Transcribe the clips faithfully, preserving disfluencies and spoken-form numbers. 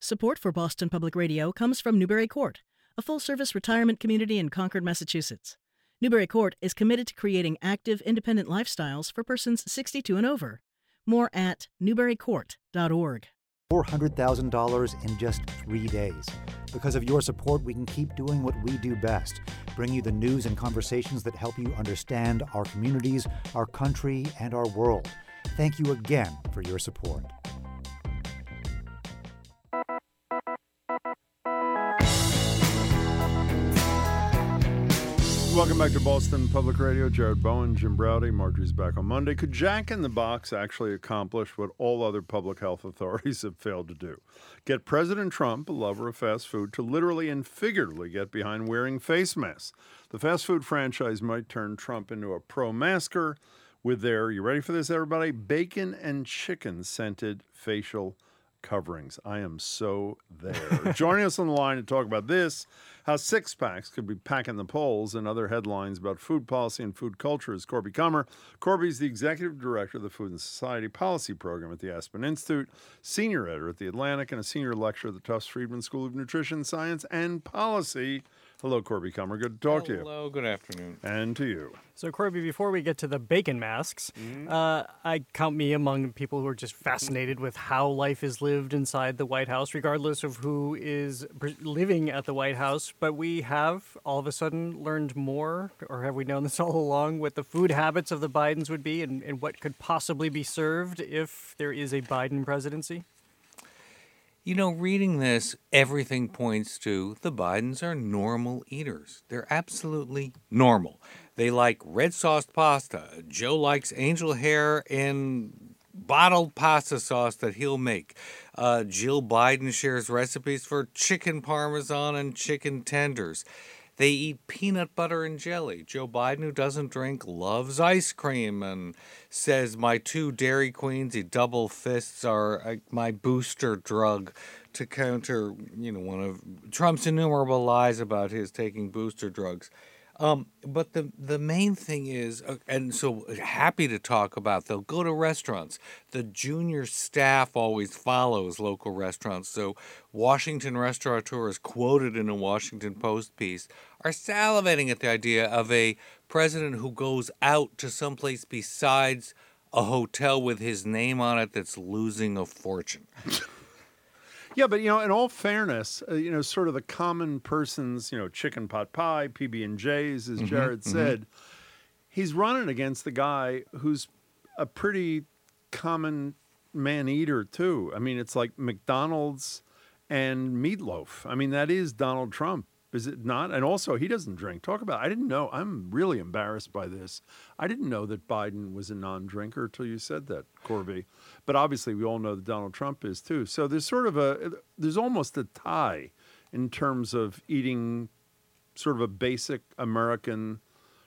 Support for Boston Public Radio comes from Newbury Court, a full-service retirement community in Concord, Massachusetts. Newbury Court is committed to creating active, independent lifestyles for persons sixty-two and over. More at newbury court dot org. four hundred thousand dollars in just three days. Because of your support, we can keep doing what we do best, bring you the news and conversations that help you understand our communities, our country, and our world. Thank you again for your support. Welcome back to Boston Public Radio. Jared Bowen, Jim Browdy, Marjorie's back on Monday. Could Jack in the Box actually accomplish what all other public health authorities have failed to do? Get President Trump, a lover of fast food, to literally and figuratively get behind wearing face masks. The fast food franchise might turn Trump into a pro-masker with their, you ready for this, everybody? Bacon and chicken scented facial coverings. I am so there. Joining us on the line to talk about this, how six-packs could be packing the polls, and other headlines about food policy and food culture is Corby Kummer. Corby's the executive director of the Food and Society Policy Program at the Aspen Institute, senior editor at The Atlantic, and a senior lecturer at the Tufts Friedman School of Nutrition, Science, and Policy. Hello, Corby Kummer. Good to talk Hello, to you. Hello, good afternoon. And to you. So, Corby, before we get to the bacon masks, mm-hmm. uh, I count me among people who are just fascinated with how life is lived inside the White House, regardless of who is living at the White House. But we have, all of a sudden, learned more, or have we known this all along, what the food habits of the Bidens would be and, and what could possibly be served if there is a Biden presidency? You know, reading this, everything points to the Bidens are normal eaters. They're absolutely normal. They like red sauce pasta. Joe likes angel hair and bottled pasta sauce that he'll make. Uh, Jill Biden shares recipes for chicken parmesan and chicken tenders. They eat peanut butter and jelly. Joe Biden, who doesn't drink, loves ice cream and says my two Dairy Queens, he double fists, are uh, my booster drug to counter, you know, one of Trump's innumerable lies about his taking booster drugs. Um, but the the main thing is, uh, and so happy to talk about, they'll go to restaurants. The junior staff always follows local restaurants. So Washington restaurateurs, quoted in a Washington Post piece, are salivating at the idea of a president who goes out to someplace besides a hotel with his name on it that's losing a fortune. Yeah, but, you know, in all fairness, uh, you know, sort of the common person's, you know, chicken pot pie, P B and J's, as mm-hmm, Jared mm-hmm. said, he's running against the guy who's a pretty common man-eater, too. I mean, it's like McDonald's and meatloaf. I mean, that is Donald Trump, is it not? And also, he doesn't drink. Talk about, I didn't know, I'm really embarrassed by this. I didn't know that Biden was a non-drinker until you said that, Corby. But obviously, we all know that Donald Trump is, too. So there's sort of a, there's almost a tie in terms of eating sort of a basic American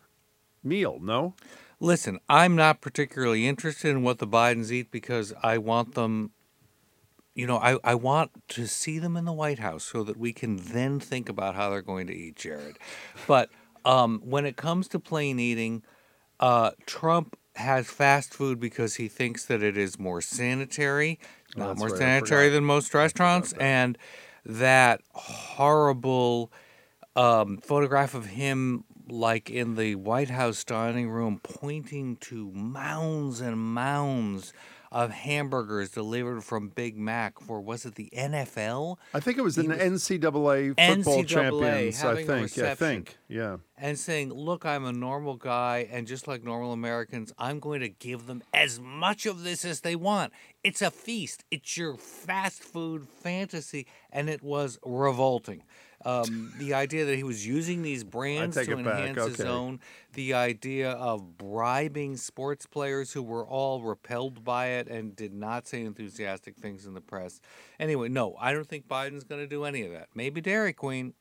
meal, no? Listen, I'm not particularly interested in what the Bidens eat because I want them, you know, I, I want to see them in the White House so that we can then think about how they're going to eat, Jared. But um, when it comes to plain eating, uh, Trump has fast food because he thinks that it is more sanitary, oh, not more right. sanitary than most restaurants, that. and that horrible um, photograph of him, like in the White House dining room, pointing to mounds and mounds of hamburgers delivered from Big Mac for, was it the N F L? I think it was the N C double A football N C double A champions, I think. Yeah, I think, yeah. And saying, look, I'm a normal guy, and just like normal Americans, I'm going to give them as much of this as they want. It's a feast. It's your fast food fantasy, and it was revolting. Um, the idea that he was using these brands to enhance okay. his own, the idea of bribing sports players who were all repelled by it and did not say enthusiastic things in the press. Anyway, no, I don't think Biden's going to do any of that. Maybe Dairy Queen.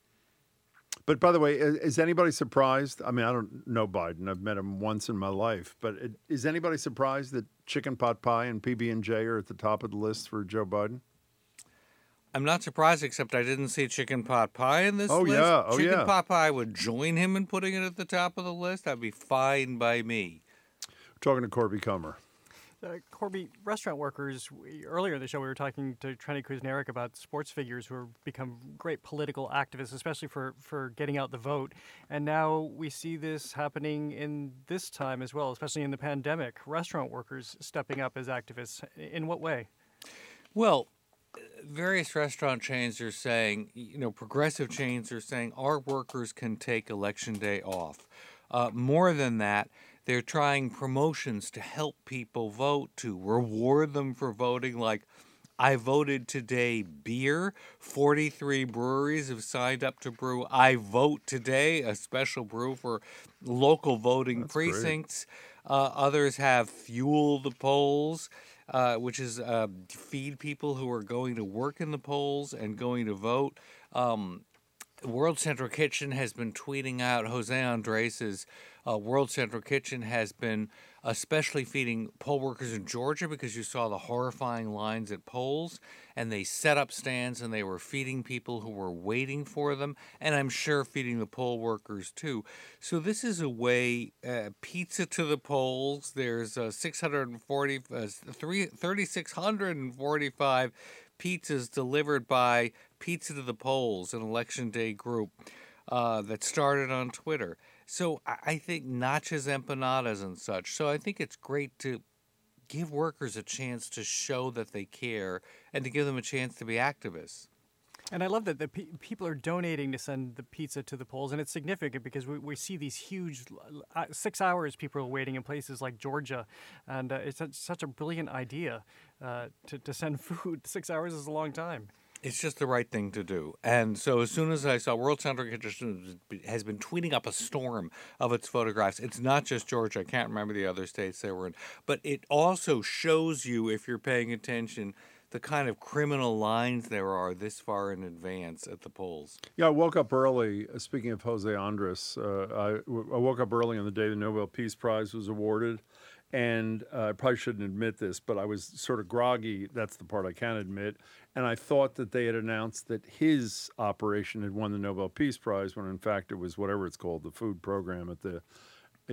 But by the way, is anybody surprised? I mean, I don't know Biden. I've met him once in my life. But is anybody surprised that chicken pot pie and P B and J are at the top of the list for Joe Biden? I'm not surprised, except I didn't see chicken pot pie in this oh, list. Yeah. Oh, chicken yeah. pot pie would join him in putting it at the top of the list. That'd be fine by me. We're talking to Corby Kummer. Uh, Corby, restaurant workers, we, earlier in the show we were talking to Trenny Kuznarek about sports figures who have become great political activists, especially for, for getting out the vote. And now we see this happening in this time as well, especially in the pandemic. Restaurant workers stepping up as activists. In what way? Well, various restaurant chains are saying, you know, progressive chains are saying our workers can take Election Day off. Uh, more than that, they're trying promotions to help people vote, to reward them for voting, like I voted today beer. forty-three breweries have signed up to brew I Vote Today, a special brew for local voting That's precincts. Uh, others have Fuel the Polls, uh, which is uh, feed people who are going to work in the polls and going to vote. Um, World Central Kitchen has been tweeting out, Jose Andres' uh, World Central Kitchen has been especially feeding poll workers in Georgia because you saw the horrifying lines at polls, and they set up stands and they were feeding people who were waiting for them, and I'm sure feeding the poll workers too. So this is a way, uh, pizza to the polls. There's uh, six hundred forty, uh, three, three thousand six hundred forty-five pizzas delivered by Pizza to the Polls, an Election Day group uh, that started on Twitter. So I, I think Nachos Empanadas and such. So I think it's great to give workers a chance to show that they care and to give them a chance to be activists. And I love that the pe- people are donating to send the pizza to the polls, and it's significant because we, we see these huge uh, six hours people are waiting in places like Georgia, and uh, it's such, such a brilliant idea uh, to, to send food. Six hours is a long time. It's just the right thing to do. And so as soon as I saw World Central Kitchen has been tweeting up a storm of its photographs, it's not just Georgia. I can't remember the other states they were in. But it also shows you, if you're paying attention, the kind of criminal lines there are this far in advance at the polls. Yeah, I woke up early. uh, Speaking of Jose Andres, uh, I, w- I woke up early on the day the Nobel Peace Prize was awarded. And uh, I probably shouldn't admit this, but I was sort of groggy. That's the part I can admit. And I thought that they had announced that his operation had won the Nobel Peace Prize when, in fact, it was whatever it's called, the food program at the uh,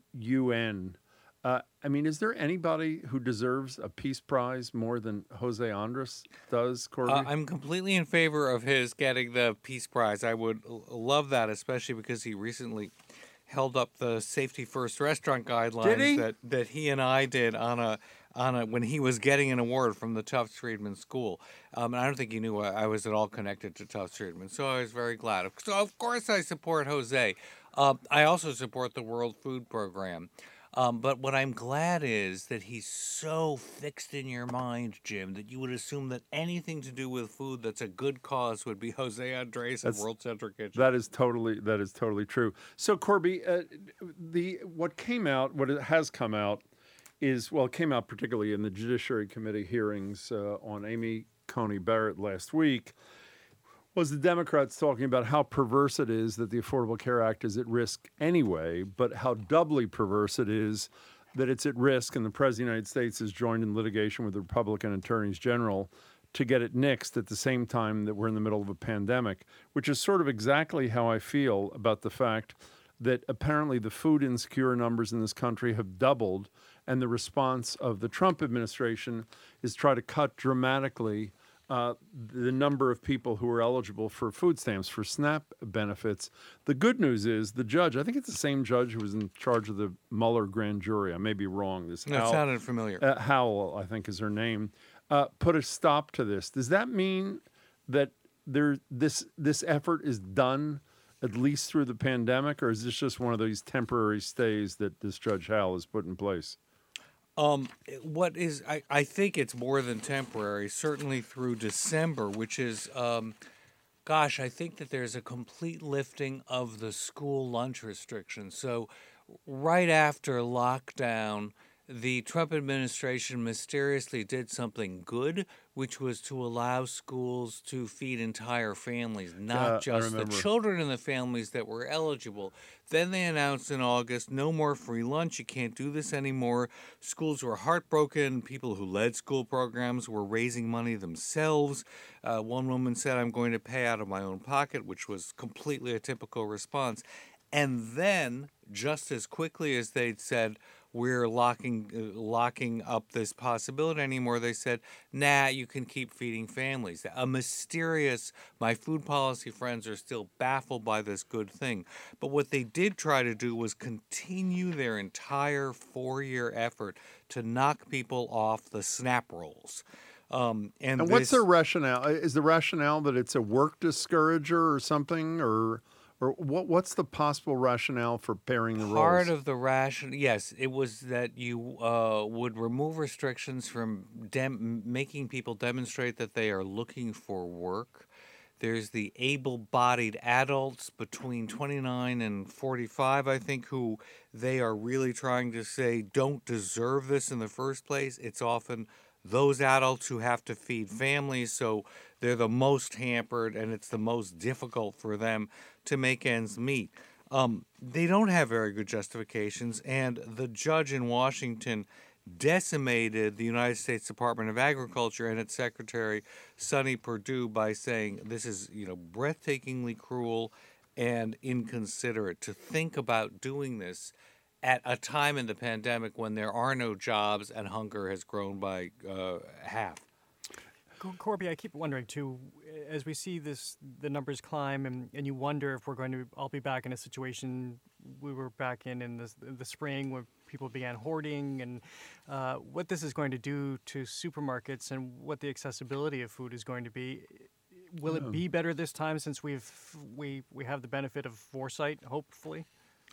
U N. Uh, I mean, is there anybody who deserves a peace prize more than Jose Andres does, Corby? Uh, I'm completely in favor of his getting the Peace Prize. I would l- love that, especially because he recently held up the Safety First restaurant guidelines Did he? that that he and I did on a on a when he was getting an award from the Tufts Friedman School. Um, and I don't think he knew I, I was at all connected to Tufts Friedman, so I was very glad. So of course I support Jose. Uh, I also support the World Food Program. Um, but what I'm glad is that he's so fixed in your mind, Jim, that you would assume that anything to do with food that's a good cause would be Jose Andres and That's- World Central Kitchen. That is totally that is totally true. So Corby, uh, the what came out, what it has come out, is well, it came out particularly in the Judiciary Committee hearings uh, on Amy Coney Barrett last week, was the Democrats talking about how perverse it is that the Affordable Care Act is at risk anyway, but how doubly perverse it is that it's at risk, and the President of the United States has joined in litigation with the Republican attorneys general to get it nixed at the same time that we're in the middle of a pandemic, which is sort of exactly how I feel about the fact that apparently the food insecure numbers in this country have doubled, and the response of the Trump administration is try to cut dramatically uh, the number of people who are eligible for food stamps, for SNAP benefits. The good news is the judge, I think it's the same judge who was in charge of the Mueller grand jury. I may be wrong. This That Howell- sounded familiar. uh, Howell, I think is her name, uh, put a stop to this. Does that mean that there this this effort is done at least through the pandemic, or is this just one of these temporary stays that this Judge Howell has put in place? Um, what is I, I think it's more than temporary, certainly through December, which is, um, gosh, I think that there's a complete lifting of the school lunch restrictions. So right after lockdown, the Trump administration mysteriously did something good, which was to allow schools to feed entire families, Yeah, not I just the remember. children in the families that were eligible. Then they announced in August, no more free lunch. You can't do this anymore. Schools were heartbroken. People who led school programs were raising money themselves. Uh, one woman said, I'm going to pay out of my own pocket, which was completely a typical response. And then, just as quickly as they'd said, we're locking uh, locking up this possibility anymore. They said, nah, you can keep feeding families. A mysterious, my food policy friends are still baffled by this good thing. But what they did try to do was continue their entire four-year effort to knock people off the SNAP rolls. Um, and And this, what's their rationale? Is the rationale that it's a work discourager or something, or or what? What's the possible rationale for pairing the part roles? of the ration, yes, it was that you uh, would remove restrictions from dem- making people demonstrate that they are looking for work. There's the able-bodied adults between twenty-nine and forty-five, I think, who they are really trying to say don't deserve this in the first place. It's often those adults who have to feed families, so they're the most hampered, and it's the most difficult for them to make ends meet. Um, they don't have very good justifications, and the judge in Washington decimated the United States Department of Agriculture and its secretary, Sonny Perdue, by saying this is, you know, breathtakingly cruel and inconsiderate to think about doing this at a time in the pandemic when there are no jobs and hunger has grown by uh, half. Cor- Corby, I keep wondering too, as we see this, the numbers climb, and, and you wonder if we're going to all be back in a situation we were back in in the, the spring where people began hoarding, and uh, what this is going to do to supermarkets and what the accessibility of food is going to be. Will it be better this time since we've we we have the benefit of foresight, hopefully?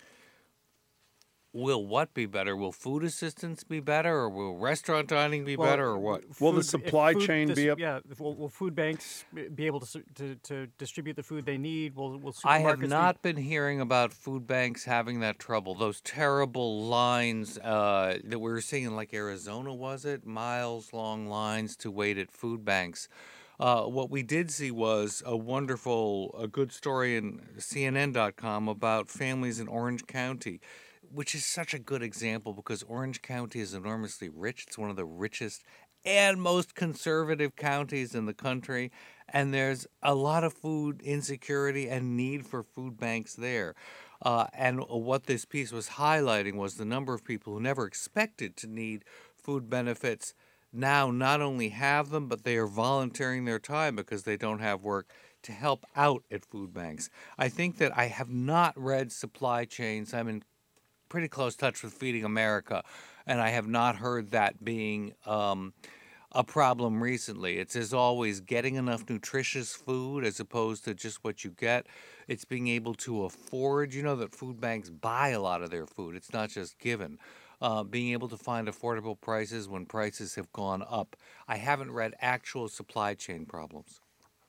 Will what be better? Will food assistance be better, or will restaurant dining be better, or what? Will the Food- if supply food chain dis- be up- Yeah, if- will, will food banks be able to, s- to to distribute the food they need? Will will supermarkets I have be- not been hearing about food banks having that trouble. Those terrible lines uh, that we were seeing in like Arizona, was it? Miles long lines to wait at food banks. Uh, what we did see was a wonderful, a good story in C N N dot com about families in Orange County, which is such a good example because Orange County is enormously rich. It's one of the richest and most conservative counties in the country, and there's a lot of food insecurity and need for food banks there. Uh, and what this piece was highlighting was the number of people who never expected to need food benefits now not only have them, but they are volunteering their time because they don't have work to help out at food banks. I think that I have not read Supply Chains. I'm in pretty close touch with Feeding America, and I have not heard that being um, a problem recently. It's, as always, getting enough nutritious food as opposed to just what you get. It's being able to afford. You know that food banks buy a lot of their food. It's not just given. Uh, being able to find affordable prices when prices have gone up. I haven't read actual supply chain problems.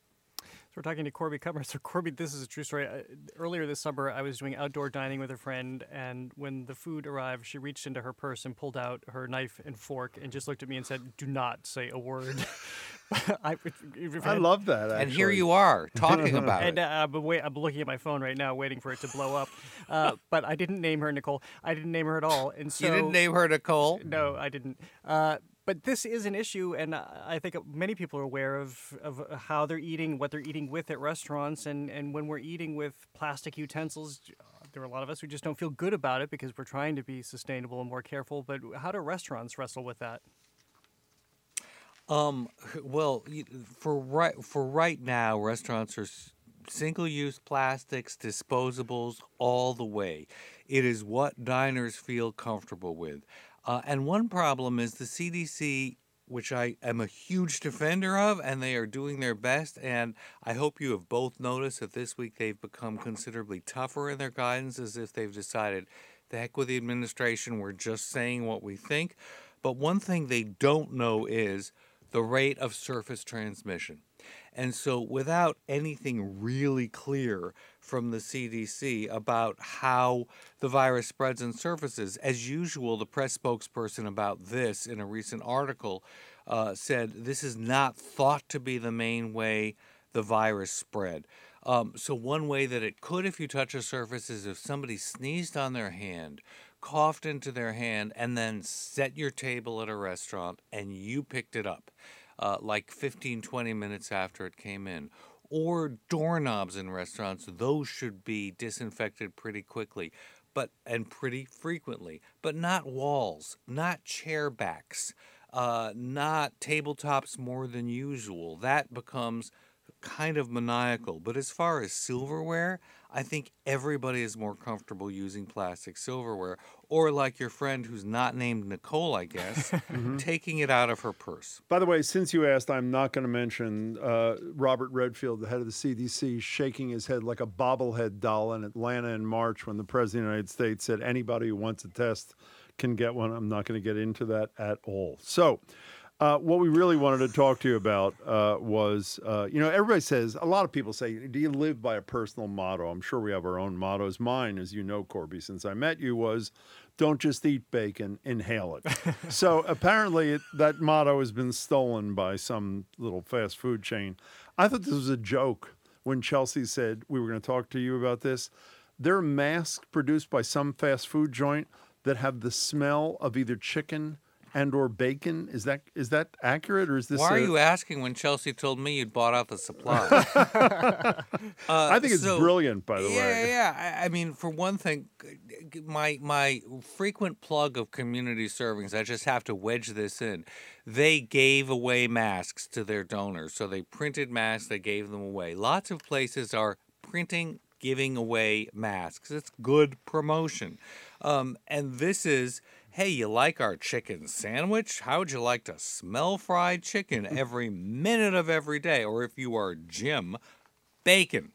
So we're talking to Corby Cutmer. So Corby, this is a true story. Uh, earlier this summer, I was doing outdoor dining with a friend, and when the food arrived, she reached into her purse and pulled out her knife and fork and just looked at me and said, "Do not say a word." I, if, if I had- love that. Actually. And here you are talking about And it. uh, I'm, wait, I'm looking at my phone right now, waiting for it to blow up. Uh, but I didn't name her Nicole. I didn't name her at all. And so You didn't name her Nicole? No, I didn't. Uh, but this is an issue, and I think many people are aware of, of how they're eating, what they're eating with at restaurants, and, and when we're eating with plastic utensils, there are a lot of us who just don't feel good about it because we're trying to be sustainable and more careful. But how do restaurants wrestle with that? Um, well, y- for right for right now, restaurants are s- single-use plastics, disposables, all the way. It is what diners feel comfortable with. Uh, and one problem is the C D C, which I am a huge defender of, and they are doing their best. And I hope you have both noticed that this week they've become considerably tougher in their guidance, as if they've decided, the heck with the administration, we're just saying what we think. But one thing they don't know is the rate of surface transmission. And so without anything really clear from the C D C about how the virus spreads on surfaces, as usual, the press spokesperson about this in a recent article uh, said this is not thought to be the main way the virus spread. Um, so one way that it could, if you touch a surface, is if somebody sneezed on their hand, coughed into their hand, and then set your table at a restaurant and you picked it up uh, like fifteen, twenty minutes after it came in. Or doorknobs in restaurants, those should be disinfected pretty quickly. but and pretty frequently, but not walls, not chair backs, uh, not tabletops more than usual. That becomes kind of maniacal. But as far as silverware, I think everybody is more comfortable using plastic silverware, or like your friend who's not named Nicole, I guess, mm-hmm. taking it out of her purse. By the way, since you asked, I'm not going to mention uh, Robert Redfield, the head of the C D C, shaking his head like a bobblehead doll in Atlanta in March when the President of the United States said anybody who wants a test can get one. I'm not going to get into that at all. So Uh, what we really wanted to talk to you about uh, was, uh, you know, everybody says, a lot of people say, do you live by a personal motto? I'm sure we have our own mottos. Mine, as you know, Corby, since I met you, was don't just eat bacon, inhale it. So apparently it, that motto has been stolen by some little fast food chain. I thought this was a joke when Chelsea said we were going to talk to you about this. There are masks produced by some fast food joint that have the smell of either chicken and or bacon. Is that is that accurate, or is this? Why are a... you asking when Chelsea told me you'd bought out the supply? uh, I think it's so, brilliant, by the yeah, way. Yeah, yeah. I, I mean, for one thing, my my frequent plug of community servings, I just have to wedge this in. They gave away masks to their donors, so they printed masks, they gave them away. Lots of places are printing, giving away masks. It's good promotion, um, and this is. Hey, you like our chicken sandwich? How would you like to smell fried chicken every minute of every day? Or if you are Jim, bacon.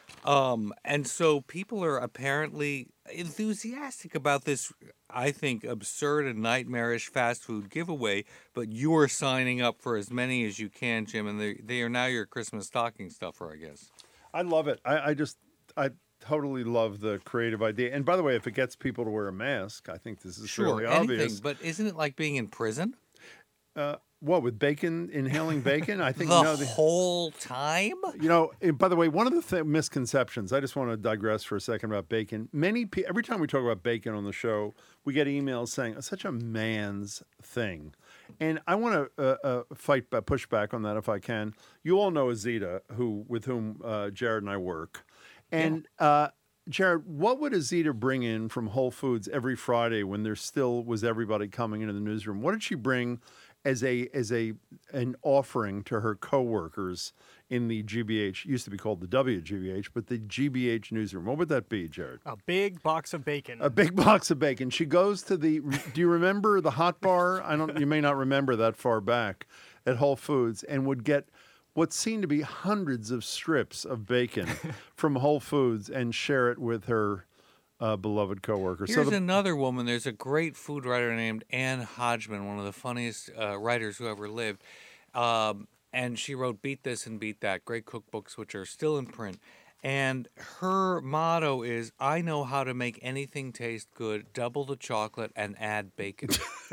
Um, and so people are apparently enthusiastic about this, I think, absurd and nightmarish fast food giveaway, but you are signing up for as many as you can, Jim, and they, they are now your Christmas stocking stuffer, I guess. I love it. I, I just... I. totally love the creative idea. And by the way, if it gets people to wear a mask, I think this is sure, fairly anything, obvious. But isn't it like being in prison? Uh, what, with bacon, inhaling bacon? I think the you know, the whole time? You know, and by the way, one of the th- misconceptions, I just want to digress for a second about bacon. Many pe- Every time we talk about bacon on the show, we get emails saying it's such a man's thing. And I want to uh, uh, fight, uh, push back on that if I can. You all know Azita, who with whom uh, Jared and I work. And yeah. uh, Jared, what would Azita bring in from Whole Foods every Friday when there still was everybody coming into the newsroom? What did she bring as a as a an offering to her coworkers in the G B H? Used to be called the W G B H, but the G B H newsroom. What would that be, Jared? A big box of bacon. A big box of bacon. She goes to the. Do you remember the hot bar? I don't. You may not remember that far back at Whole Foods, and would get what seemed to be hundreds of strips of bacon from Whole Foods and share it with her uh, beloved coworker. Here's so the, another woman. There's a great food writer named Ann Hodgman, one of the funniest uh, writers who ever lived. Um, and she wrote Beat This and Beat That, great cookbooks which are still in print. And her motto is, I know how to make anything taste good, double the chocolate, and add bacon.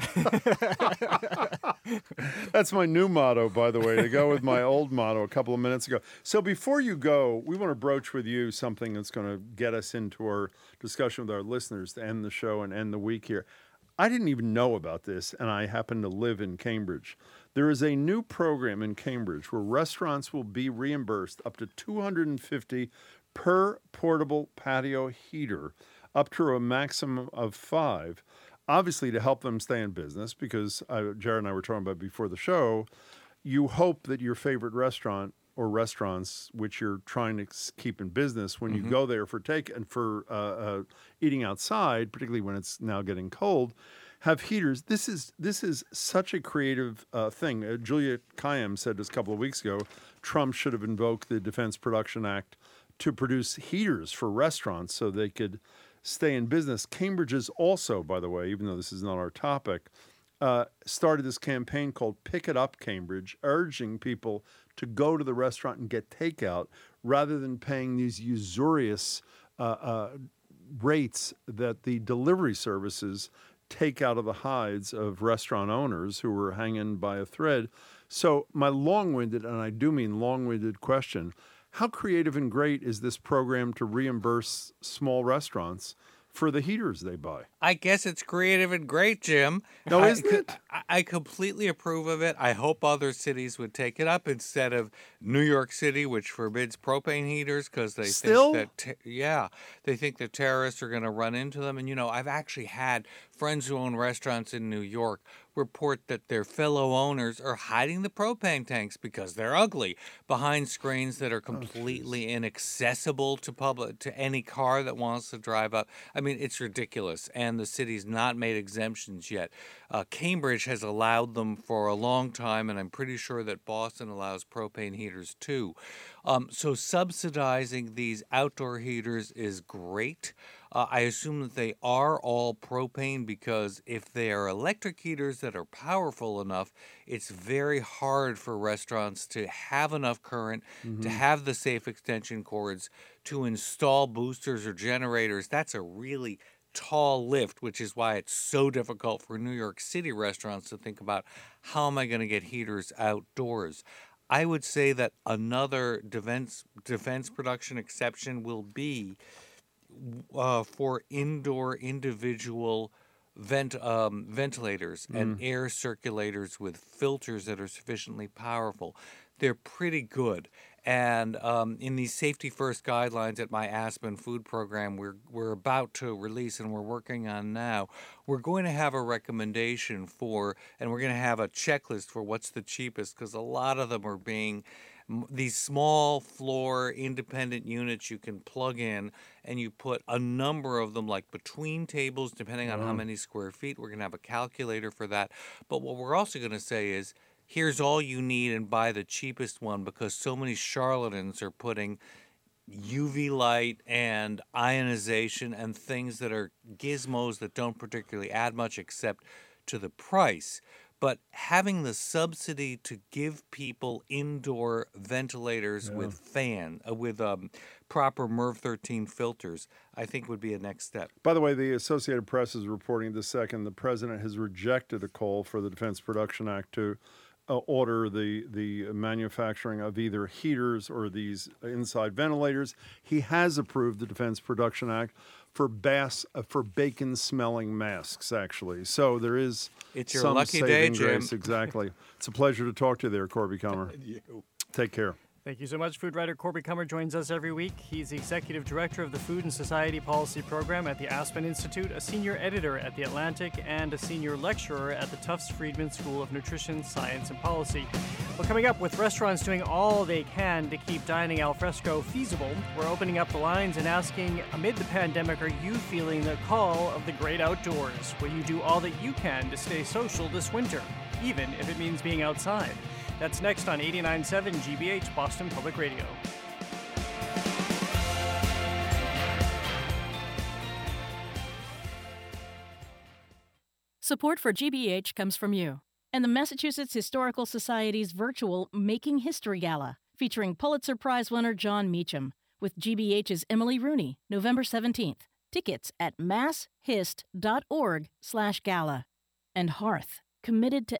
That's my new motto, by the way, to go with my old motto a couple of minutes ago. So before you go, we want to broach with you something that's going to get us into our discussion with our listeners to end the show and end the week here. I didn't even know about this, and I happen to live in Cambridge. There is a new program in Cambridge where restaurants will be reimbursed up to two hundred fifty dollars per portable patio heater, up to a maximum of five, obviously to help them stay in business, because uh, Jared and I were talking about before the show, you hope that your favorite restaurant or restaurants, which you're trying to keep in business, when mm-hmm. you go there for take and for uh, uh, eating outside, particularly when it's now getting cold, have heaters. This is this is such a creative uh, thing. Uh, Julia Kayyem said this a couple of weeks ago, Trump should have invoked the Defense Production Act to produce heaters for restaurants so they could stay in business. Cambridge is also, by the way, even though this is not our topic, uh, started this campaign called Pick It Up Cambridge, urging people to go to the restaurant and get takeout rather than paying these usurious uh, uh, rates that the delivery services take out of the hides of restaurant owners who were hanging by a thread. So my long-winded, and I do mean long-winded question, how creative and great is this program to reimburse small restaurants for the heaters they buy. I guess it's creative and great, Jim. No, I, isn't it? I, I completely approve of it. I hope other cities would take it up instead of New York City, which forbids propane heaters because they Still? think that, te- yeah, they think that terrorists are going to run into them. And, you know, I've actually had friends who own restaurants in New York report that their fellow owners are hiding the propane tanks because they're ugly behind screens that are completely oh, inaccessible to public to any car that wants to drive up. I mean, it's ridiculous, and the city's not made exemptions yet. Uh, Cambridge has allowed them for a long time, and I'm pretty sure that Boston allows propane heaters too. Um, so subsidizing these outdoor heaters is great. Uh, I assume that they are all propane because if they are electric heaters that are powerful enough, it's very hard for restaurants to have enough current, mm-hmm. to have the safe extension cords, to install boosters or generators. That's a really tall lift, which is why it's so difficult for New York City restaurants to think about how am I going to get heaters outdoors. I would say that another defense defense production exception will be uh, for indoor individual vent um, ventilators mm. and air circulators with filters that are sufficiently powerful. They're pretty good. And um, in these safety first guidelines at my Aspen food program we're we're about to release and we're working on now, we're going to have a recommendation for, and we're going to have a checklist for what's the cheapest, because a lot of them are being these small floor independent units you can plug in, and you put a number of them like between tables depending on mm. how many square feet. We're going to have a calculator for that. But what we're also going to say is, here's all you need and buy the cheapest one, because so many charlatans are putting U V light and ionization and things that are gizmos that don't particularly add much except to the price. But having the subsidy to give people indoor ventilators yeah. with fan, uh, with um, proper MERV thirteen filters, I think would be a next step. By the way, the Associated Press is reporting this second the president has rejected a call for the Defense Production Act to uh, order the, the manufacturing of either heaters or these inside ventilators. He has approved the Defense Production Act for bass uh, for bacon smelling masks, actually. So there is it's your some lucky saving day, Jim. grace. Exactly. It's a pleasure to talk to you there, Corby Kummer. you. Take care. Thank you so much. Food writer Corby Kummer joins us every week. He's the executive director of the Food and Society Policy Program at the Aspen Institute, a senior editor at The Atlantic, and a senior lecturer at the Tufts Friedman School of Nutrition, Science, and Policy. Well, coming up, with restaurants doing all they can to keep dining al fresco feasible, we're opening up the lines and asking, amid the pandemic, are you feeling the call of the great outdoors? Will you do all that you can to stay social this winter, even if it means being outside? That's next on eighty-nine point seven G B H, Boston Public Radio. Support for G B H comes from you and the Massachusetts Historical Society's virtual Making History Gala, featuring Pulitzer Prize winner John Meacham, with G B H's Emily Rooney, November seventeenth. Tickets at masshist.org slash gala. And Hearth, committed to